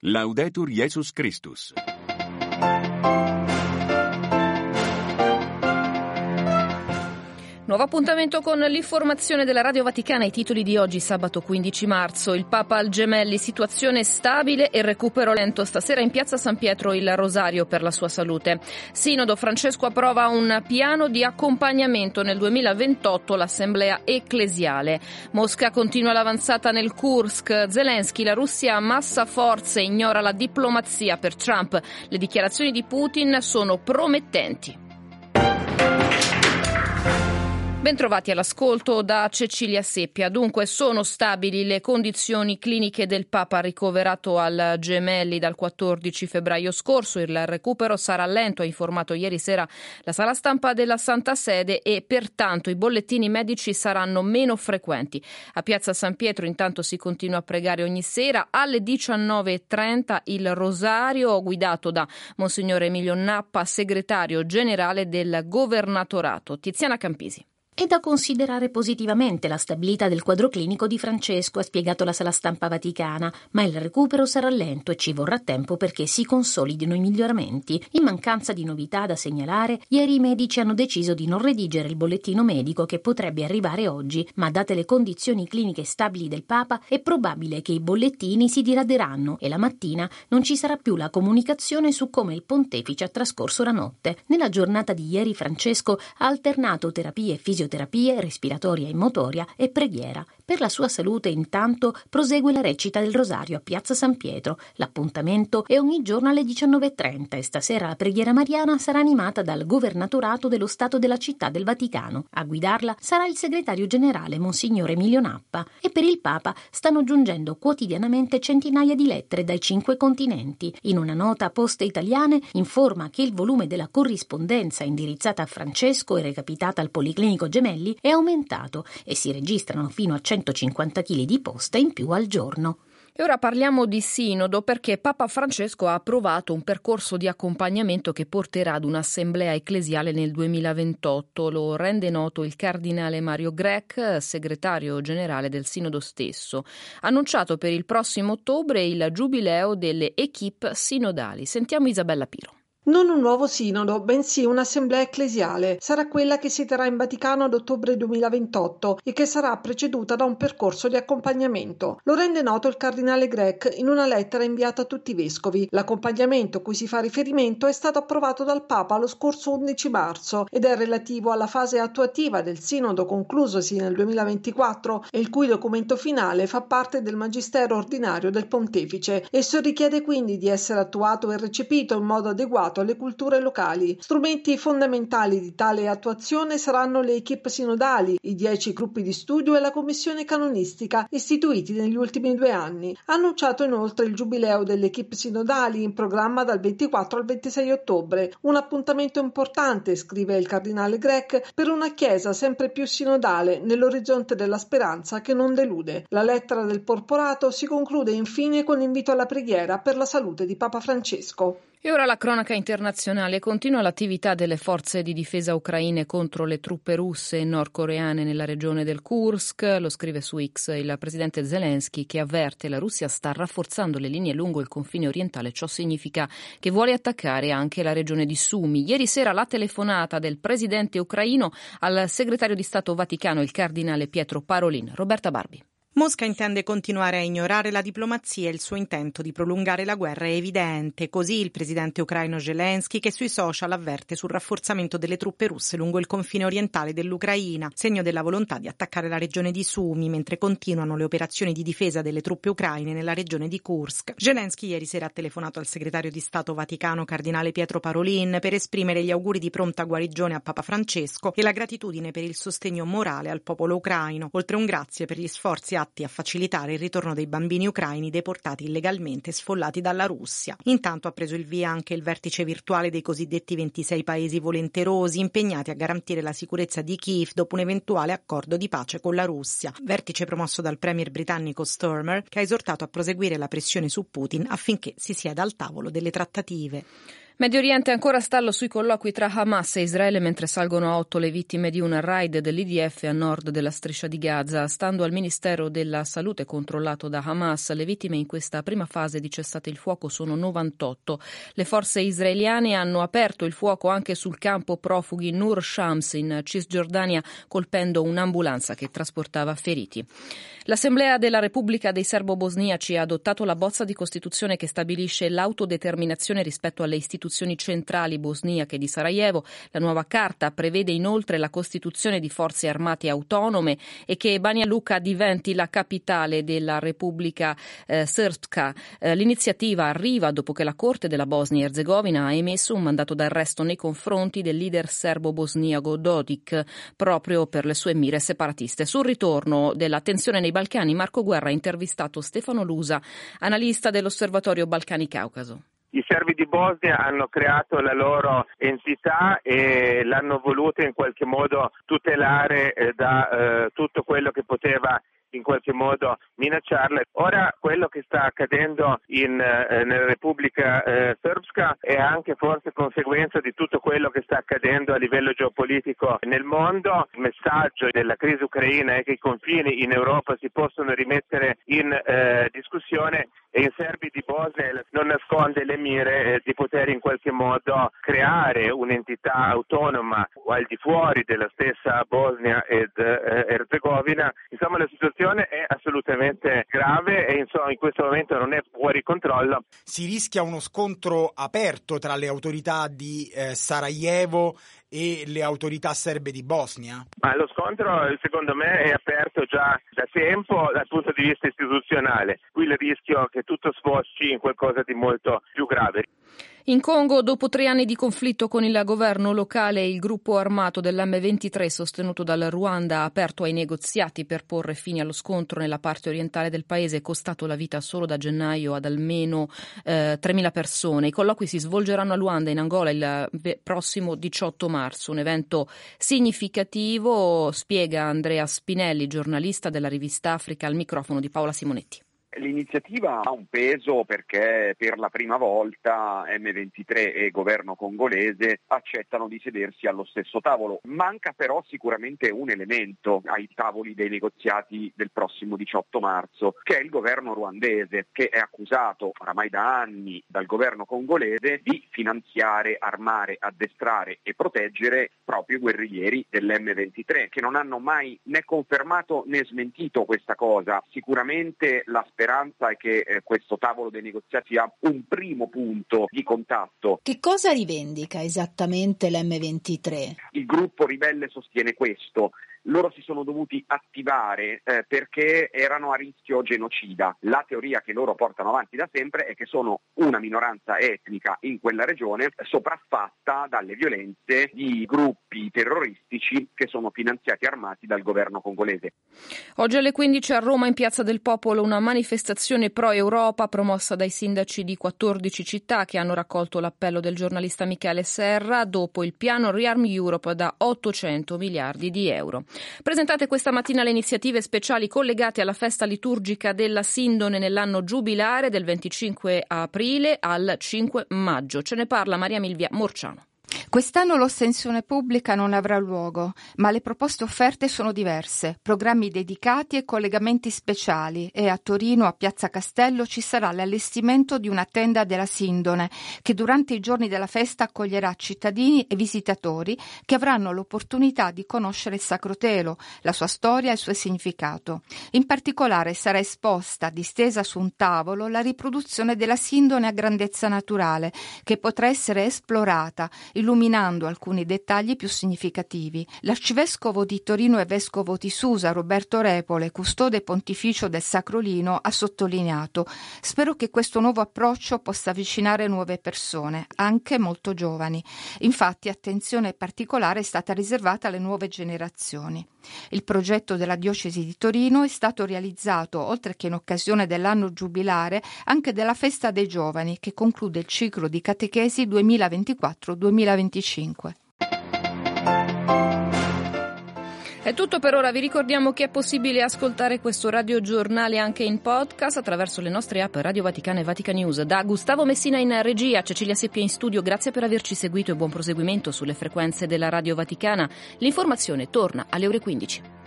Laudetur Jesus Christus. Nuovo appuntamento con l'informazione della Radio Vaticana. I titoli di oggi, sabato 15 marzo. Il Papa al Gemelli, situazione stabile e recupero lento. Stasera in piazza San Pietro il rosario per la sua salute. Sinodo, Francesco approva un piano di accompagnamento nel 2028 l'assemblea ecclesiale. Mosca continua l'avanzata nel Kursk. Zelensky, la Russia ammassa forze e ignora la diplomazia per Trump. Le dichiarazioni di Putin sono promettenti. Bentrovati all'ascolto da Cecilia Seppia. Dunque, sono stabili le condizioni cliniche del Papa ricoverato al Gemelli dal 14 febbraio scorso. Il recupero sarà lento, ha informato ieri sera la sala stampa della Santa Sede, e pertanto i bollettini medici saranno meno frequenti. A piazza San Pietro intanto si continua a pregare ogni sera. Alle 19:30 il rosario guidato da Monsignore Emilio Nappa, segretario generale del Governatorato. Tiziana Campisi. È da considerare positivamente la stabilità del quadro clinico di Francesco, ha spiegato la sala stampa vaticana, ma il recupero sarà lento e ci vorrà tempo perché si consolidino i miglioramenti. In mancanza di novità da segnalare, ieri i medici hanno deciso di non redigere il bollettino medico che potrebbe arrivare oggi, ma date le condizioni cliniche stabili del Papa è probabile che i bollettini si diraderanno e la mattina non ci sarà più la comunicazione su come il pontefice ha trascorso la notte. Nella giornata di ieri Francesco ha alternato terapie fisioterapie, respiratoria e motoria e preghiera. Per la sua salute intanto prosegue la recita del rosario a piazza San Pietro. L'appuntamento è ogni giorno alle 19:30 e stasera la preghiera mariana sarà animata dal Governatorato dello Stato della Città del Vaticano. A guidarla sarà il segretario generale Monsignore Emilio Nappa. E per il Papa stanno giungendo quotidianamente centinaia di lettere dai 5 continenti. In una nota Poste Italiane informa che il volume della corrispondenza indirizzata a Francesco e recapitata al Policlinico Gemelli è aumentato e si registrano fino a 150 kg di posta in più al giorno. E ora parliamo di Sinodo, perché Papa Francesco ha approvato un percorso di accompagnamento che porterà ad un'assemblea ecclesiale nel 2028. Lo rende noto il cardinale Mario Grech, segretario generale del Sinodo stesso. Annunciato per il prossimo ottobre il giubileo delle equipe sinodali. Sentiamo Isabella Piro. Non un nuovo sinodo, bensì un'assemblea ecclesiale. Sarà quella che si terrà in Vaticano ad ottobre 2028 e che sarà preceduta da un percorso di accompagnamento. Lo rende noto il cardinale Grech in una lettera inviata a tutti i vescovi. L'accompagnamento a cui si fa riferimento è stato approvato dal Papa lo scorso 11 marzo ed è relativo alla fase attuativa del sinodo conclusosi nel 2024 e il cui documento finale fa parte del magistero ordinario del pontefice. Esso richiede quindi di essere attuato e recepito in modo adeguato alle culture locali. Strumenti fondamentali di tale attuazione saranno le equipe sinodali, i 10 gruppi di studio e la commissione canonistica istituiti negli ultimi 2 anni. Ha annunciato inoltre il giubileo delle equipe sinodali in programma dal 24 al 26 ottobre. Un appuntamento importante, scrive il cardinale Grech, per una chiesa sempre più sinodale nell'orizzonte della speranza che non delude. La lettera del porporato si conclude infine con l'invito alla preghiera per la salute di Papa Francesco. E ora la cronaca internazionale. Continua l'attività delle forze di difesa ucraine contro le truppe russe e nordcoreane nella regione del Kursk. Lo scrive su X il presidente Zelensky, che avverte la Russia sta rafforzando le linee lungo il confine orientale. Ciò significa che vuole attaccare anche la regione di Sumi. Ieri sera la telefonata del presidente ucraino al segretario di Stato Vaticano, il cardinale Pietro Parolin. Roberta Barbi. Mosca intende continuare a ignorare la diplomazia e il suo intento di prolungare la guerra è evidente. Così il presidente ucraino Zelensky, che sui social avverte sul rafforzamento delle truppe russe lungo il confine orientale dell'Ucraina, segno della volontà di attaccare la regione di Sumi, mentre continuano le operazioni di difesa delle truppe ucraine nella regione di Kursk. Zelensky ieri sera ha telefonato al segretario di Stato Vaticano, cardinale Pietro Parolin, per esprimere gli auguri di pronta guarigione a Papa Francesco e la gratitudine per il sostegno morale al popolo ucraino, oltre un grazie per gli sforzi a facilitare il ritorno dei bambini ucraini deportati illegalmente e sfollati dalla Russia. Intanto ha preso il via anche il vertice virtuale dei cosiddetti 26 paesi volenterosi impegnati a garantire la sicurezza di Kiev dopo un eventuale accordo di pace con la Russia. Vertice promosso dal premier britannico Starmer, che ha esortato a proseguire la pressione su Putin affinché si sieda al tavolo delle trattative. Medio Oriente ancora stallo sui colloqui tra Hamas e Israele mentre salgono a 8 le vittime di un raid dell'IDF a nord della striscia di Gaza. Stando al Ministero della Salute controllato da Hamas, le vittime in questa prima fase di cessate il fuoco sono 98. Le forze israeliane hanno aperto il fuoco anche sul campo profughi Nur Shams in Cisgiordania, colpendo un'ambulanza che trasportava feriti. L'Assemblea della Repubblica dei Serbo-Bosniaci ha adottato la bozza di Costituzione che stabilisce l'autodeterminazione rispetto alle istituzioni centrali bosniache di Sarajevo. La nuova carta prevede inoltre la costituzione di forze armate autonome e che Banja Luka diventi la capitale della Repubblica Srpska. L'iniziativa arriva dopo che la Corte della Bosnia-Erzegovina ha emesso un mandato d'arresto nei confronti del leader serbo-bosniaco Dodik proprio per le sue mire separatiste. Sul ritorno della tensione nei Balcani, Marco Guerra ha intervistato Stefano Lusa, analista dell'Osservatorio Balcani-Caucaso. I serbi di Bosnia hanno creato la loro entità e l'hanno voluta in qualche modo tutelare da tutto quello che poteva in qualche modo minacciarla. Ora quello che sta accadendo nella Repubblica Srpska è anche forse conseguenza di tutto quello che sta accadendo a livello geopolitico nel mondo. Il messaggio della crisi ucraina è che i confini in Europa si possono rimettere in discussione e i serbi di Bosnia non nasconde le mire di poter in qualche modo creare un'entità autonoma al di fuori della stessa Bosnia ed Erzegovina. Insomma, la situazione è assolutamente grave e in questo momento non è fuori controllo. Si rischia uno scontro aperto tra le autorità di Sarajevo e le autorità serbe di Bosnia? Ma lo scontro secondo me è aperto già da tempo dal punto di vista istituzionale. Qui il rischio che tutto sfocici in qualcosa di molto più grave. In Congo, dopo 3 anni di conflitto con il governo locale, il gruppo armato dell'M23 sostenuto dal Ruanda ha aperto ai negoziati per porre fine allo scontro nella parte orientale del paese, costato la vita solo da gennaio ad almeno 3.000 persone. I colloqui si svolgeranno a Luanda, in Angola, il prossimo 18 marzo. Un evento significativo, spiega Andrea Spinelli, giornalista della rivista Africa, al microfono di Paola Simonetti. L'iniziativa ha un peso perché per la prima volta M23 e governo congolese accettano di sedersi allo stesso tavolo. Manca però sicuramente un elemento ai tavoli dei negoziati del prossimo 18 marzo, che è il governo ruandese, che è accusato oramai da anni dal governo congolese di finanziare, armare, addestrare e proteggere proprio i guerriglieri dell'M23, che non hanno mai né confermato né smentito questa cosa. Sicuramente la speranza è che questo tavolo dei negoziati sia un primo punto di contatto. Che cosa rivendica esattamente l'M23? Il gruppo ribelle sostiene questo. Loro si sono dovuti attivare perché erano a rischio genocida. La teoria che loro portano avanti da sempre è che sono una minoranza etnica in quella regione sopraffatta dalle violenze di gruppi terroristici che sono finanziati e armati dal governo congolese. Oggi alle 15 a Roma, in Piazza del Popolo, una manifestazione pro-Europa promossa dai sindaci di 14 città che hanno raccolto l'appello del giornalista Michele Serra dopo il piano Rearm Europe da 800 miliardi di euro. Presentate questa mattina le iniziative speciali collegate alla festa liturgica della Sindone nell'anno giubilare del 25 aprile al 5 maggio. Ce ne parla Maria Milvia Morciano. Quest'anno l'ostensione pubblica non avrà luogo, ma le proposte offerte sono diverse, programmi dedicati e collegamenti speciali, e a Torino, a Piazza Castello, ci sarà l'allestimento di una tenda della Sindone che durante i giorni della festa accoglierà cittadini e visitatori che avranno l'opportunità di conoscere il Sacro Telo, la sua storia e il suo significato. In particolare sarà esposta, distesa su un tavolo, la riproduzione della Sindone a grandezza naturale, che potrà essere esplorata, illuminando alcuni dettagli più significativi. L'arcivescovo di Torino e vescovo di Susa, Roberto Repole, custode pontificio del Sacrolino, ha sottolineato: spero che questo nuovo approccio possa avvicinare nuove persone, anche molto giovani. Infatti, attenzione particolare è stata riservata alle nuove generazioni. Il progetto della diocesi di Torino è stato realizzato, oltre che in occasione dell'anno giubilare, anche della festa dei giovani, che conclude il ciclo di catechesi 2024-2025. È tutto per ora, vi ricordiamo che è possibile ascoltare questo radiogiornale anche in podcast attraverso le nostre app Radio Vaticana e Vatican News. Da Gustavo Messina in regia, Cecilia Seppia in studio, grazie per averci seguito e buon proseguimento sulle frequenze della Radio Vaticana. L'informazione torna alle ore 15.